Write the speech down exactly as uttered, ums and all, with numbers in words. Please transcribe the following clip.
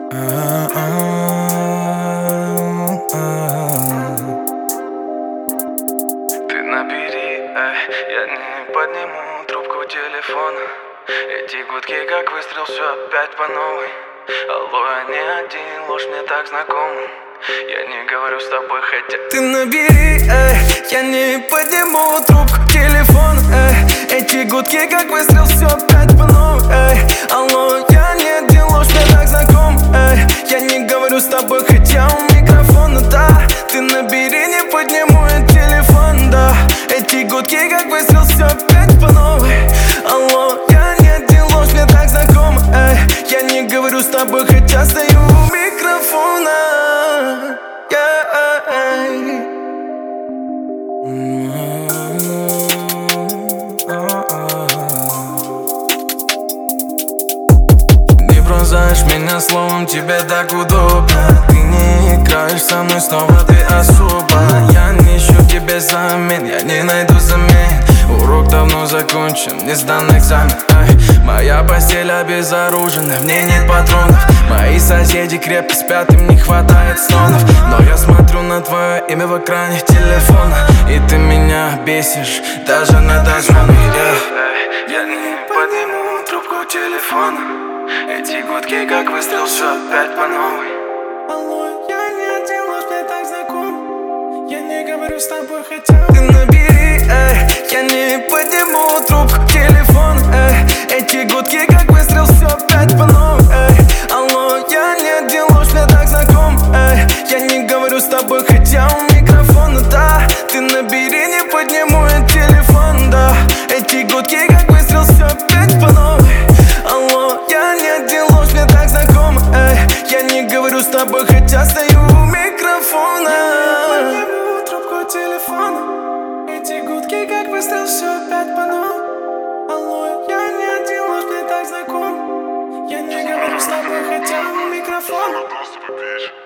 Набери, эй, я не подниму трубку телефона. Эти гудки как выстрел, все опять по новой. Алло, я не один, ложь мне так знакома. Я не говорю с тобой, хотя ты набери, эй, я не подниму трубку телефона, эй. Эти гудки как выстрел, все опять по новой, эй. Алло, я не один, ложь мне так знакома, эй. Я не говорю с тобой, хотя у микрофона, да. Ты набери, не подниму я телефон, да. Эти гудки как выстрел, все опять по новой. Алло, я не один, ложь мне так знакома, эй. Я не говорю с тобой, хотя стою у микрофона. Не пронзаешь меня словом, тебе так удобно. Ты не играешь со мной снова, ты особо. Я не ищу тебе замен, я не найду замен. Урок давно закончен, не сдан экзамен, ай. Моя постель обезоружена, в ней нет патронов. Мои соседи крепко спят, им не хватает стонов. Но я смотрю на твое имя в экране телефона, и ты меня бесишь, даже на дозвоны, yeah. Я не подниму трубку телефона. Эти гудки как выстрел, все опять по новой. Алло, я не один, ложь мне так знаком. Я не говорю с тобой, хотя ты набери, эй. Я не подниму трубку телефона, эй. Эти гудки как выстрел, все опять по новой, эй. Алло, я не один, ложь мне так знаком, эй. Я не говорю с тобой, хотя у микрофона, да. Ты набери, не подниму я телефон, да. Эти гудки как выстрел, все опять по новой. Алло, я не один, ложь мне так знакома, эй. Я не говорю с тобой, хотя стою у микрофона. Я не подниму трубку телефона. Эти гудки как выстрел, все опять по новой. Алло, я не один, ложь мне так знакома. Я не говорю с тобой, хотя у микрофона.